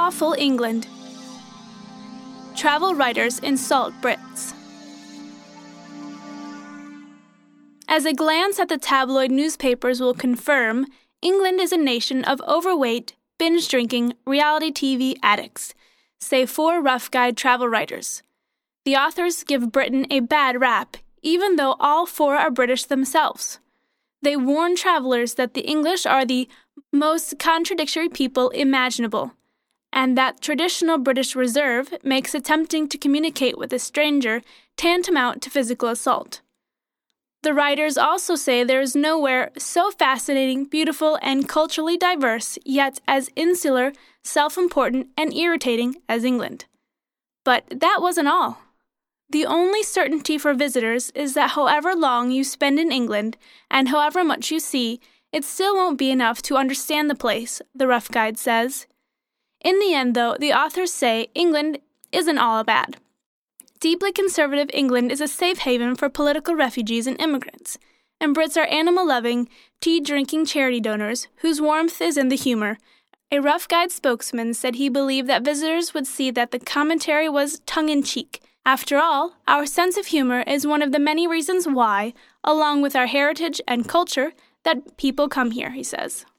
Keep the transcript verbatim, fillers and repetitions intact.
Awful England. Travel writers insult Brits. As a glance at the tabloid newspapers will confirm, England is a nation of overweight, binge-drinking, reality T V addicts, say four Rough Guide travel writers. The authors give Britain a bad rap, even though all four are British themselves. They warn travelers that the English are the most contradictory people imaginable, and that traditional British reserve makes attempting to communicate with a stranger tantamount to physical assault. The writers also say there is nowhere so fascinating, beautiful, and culturally diverse, yet as insular, self-important, and irritating as England. But that wasn't all. The only certainty for visitors is that however long you spend in England, and however much you see, it still won't be enough to understand the place, the Rough Guide says. In the end, though, the authors say England isn't all bad. Deeply conservative England is a safe haven for political refugees and immigrants, and Brits are animal-loving, tea-drinking charity donors whose warmth is in the humor. A Rough Guide spokesman said he believed that visitors would see that the commentary was tongue-in-cheek. After all, our sense of humor is one of the many reasons why, along with our heritage and culture, that people come here, he says.